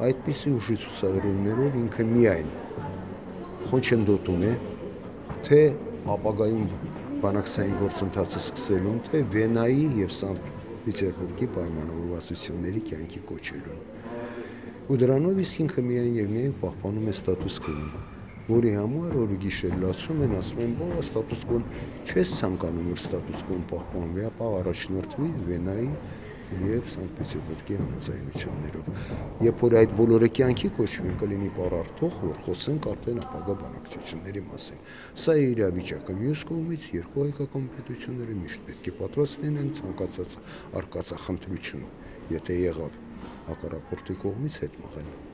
այդպիսի ուժի ցուցադրումներով ինքը միայն խոչընդոտում է թե ապագայում բանակցային գործընթացը սկսելուն, թե Վենայի եւ Սանկտ Պետերբուրգի պայմանավորվածությունների կյանքի կոչելուն։ Ու դրանով իսկ ինքը միայն եւ միայն պահպանում է ստատուս քոն, որի համար օրը գիշեր լացում են, ասում են, բա ստատուս քոն չես ցանկանում, որ ստատուս քոն պահպանվի, ապա առաջնորդվի Վենայի եւ Սանկտ Պետերբուրգի համաձայնություններով։ Երբ որ այդ բոլորը կյանքի կոչվեն, կլինի պարարտող, որ խոսենք արդեն ապագա բանակցությունների մասին։ Սա է իրավիճակը։ Մյուս կողմից երկու հայկական պետությունները միշտ պետք է պատրաստ լինեն ցանկացած արկածախնդրություն, եթե եղավ հակառակորդի կողմից հետ մղել։